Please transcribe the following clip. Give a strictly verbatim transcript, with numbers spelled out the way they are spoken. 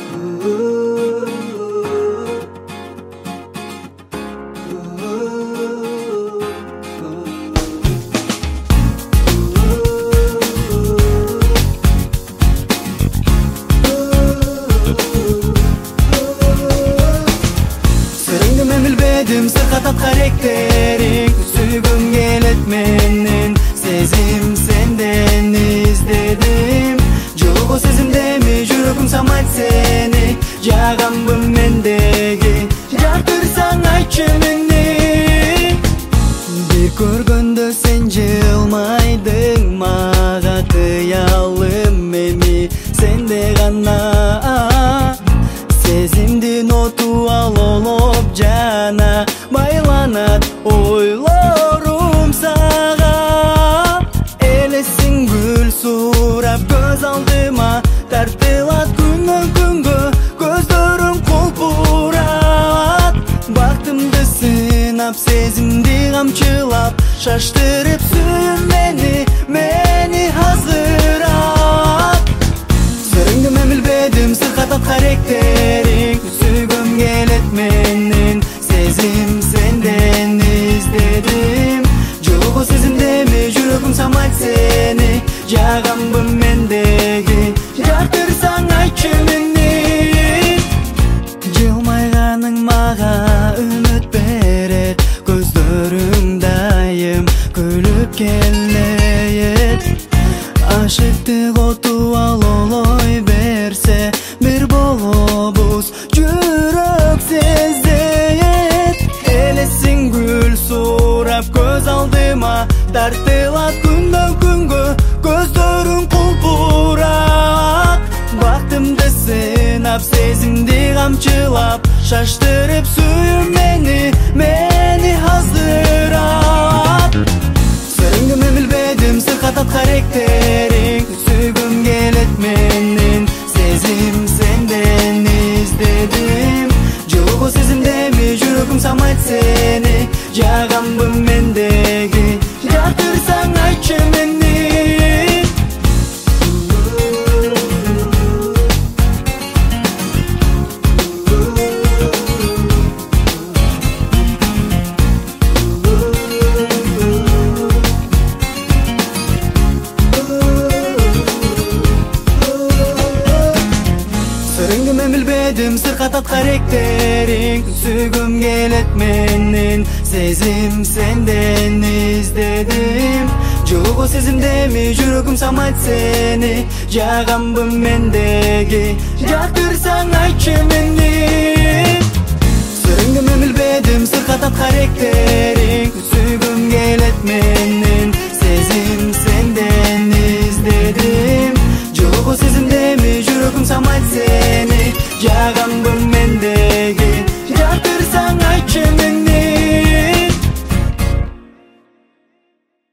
Sırkatat karakterin Süygüm gelet menden Sezim senden izledim Jogo sezimde mi жүрөгüm самайт seni Жагамбын mendegi Жактырсаң айтчы мени Бир көргөндө сен жылмайдың Мага кыялым эми сенде гана Сезимдин оту алолоп жана байланат ойлорум сага Элесиң гүл сурап көз алдыма тартылат күнөн күнгө көздөрүң колпурат Бактымды сынап сезимди камчылап шаштырып сүйүм мени мени азырап Сырыңды мен билбедим сыркатат каректериң Сүйгөм келет менен Sezim senden izledim Jogo sezimdemi жүрөгüm самайт seni Жагамбын mendegi Жактырсаң айтчы мени Жылмайганың мага үмүт берет Көздөрүң дайым күлүп келет Ашыктык оту алолой берсе Бир болобуз жүрөк сезет Элесиң гүл сурап көз алдыма тартылат күндөн күнгө көздөрүң кулпурак Бактымды сынап сезимди камчылап шаштырып сүйүм мени мени аздырат Сырыңды мен билбедим сыркатат каректериң Сүйгүм келет менен Сезим сенден izledim Jogo sezimdemi жүрөгüm самайт seni Жагамбын mendegi Жактырсаң айтчы мени Сырыңды мен билбедим сыркатат каректериң Сүйгүм келет менен Сезим сенден izledim Jogo sezimdemi жүрөгüm самайт seni Жагамбын mendegi Жактырсаң айтчы мени Сырыңды мен билбедим сыркатат каректериң